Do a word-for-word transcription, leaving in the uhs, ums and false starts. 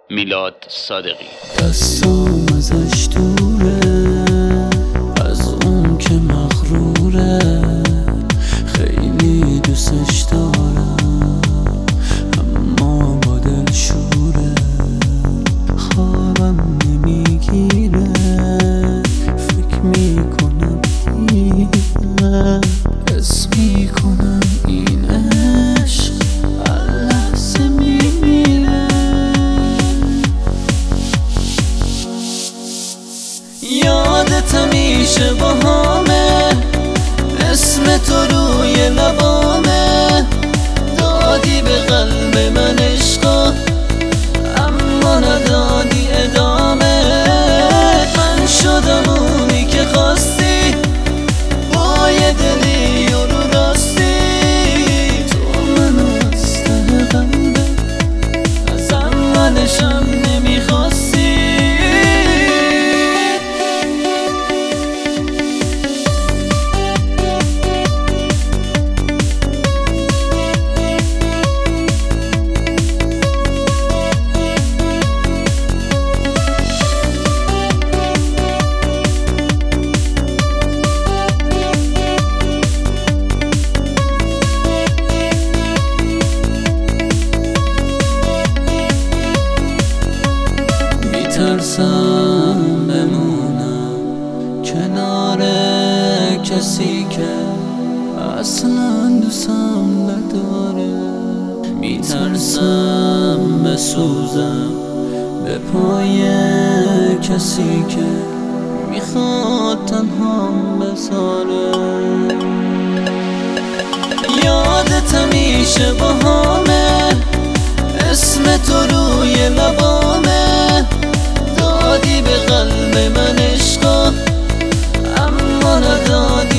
میلاد صادقی. دستام ازش دوره، از اون که مغروره، خیلی دوستش دارم اما با دل شوره، خوابم نمیگیره، فکر میکنم دیره، حس میکنم این عشق هر لحظه میمیره. یادت همیشه با همه، اسم تو روی لبامه، دادی به قلب من عشقا اما ندادی ادامه. من شدم اونی که خواستی، با یه دلی و رو راستی، تو منو از ته قلبه از اولشم نمیخواستی. میترسم بمونم کنار کسی که اصلا دوستم نداره، میترسم بسوزم به پای کسی که میخواد تنهام بذاره. یادت همیشه با همه، اسم تو روی لبامه، دادی به قلب من عشقا اما ندادی